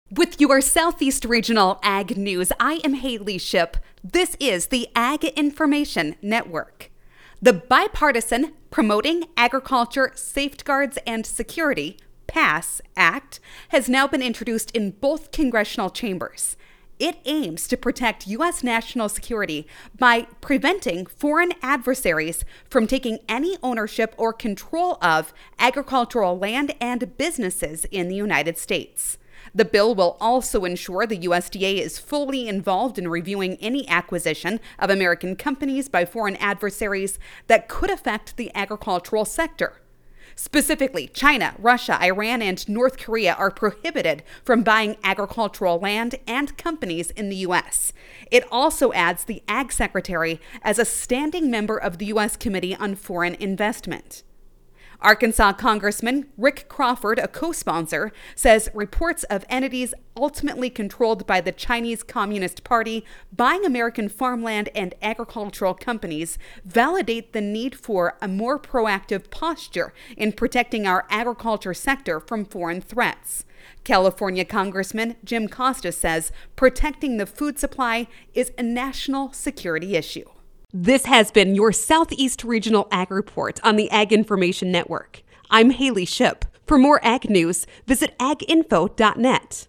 With your Southeast Regional Ag News, I am Haley Ship. This is the Ag Information Network. The bipartisan Promoting Agriculture Safeguards and Security, PASS Act, has now been introduced in both congressional chambers. It aims to protect U.S. national security by preventing foreign adversaries from taking any ownership or control of agricultural land and businesses in the United States. The bill will also ensure the USDA is fully involved in reviewing any acquisition of American companies by foreign adversaries that could affect the agricultural sector. Specifically, China, Russia, Iran, and North Korea are prohibited from buying agricultural land and companies in the U.S. It also adds the Ag Secretary as a standing member of the U.S. Committee on Foreign Investment. Arkansas Congressman Rick Crawford, a co-sponsor, says reports of entities ultimately controlled by the Chinese Communist Party buying American farmland and agricultural companies validate the need for a more proactive posture in protecting our agriculture sector from foreign threats. California Congressman Jim Costa says protecting the food supply is a national security issue. This has been your Southeast Regional Ag Report on the Ag Information Network. I'm Haley Ship. For more ag news, visit aginfo.net.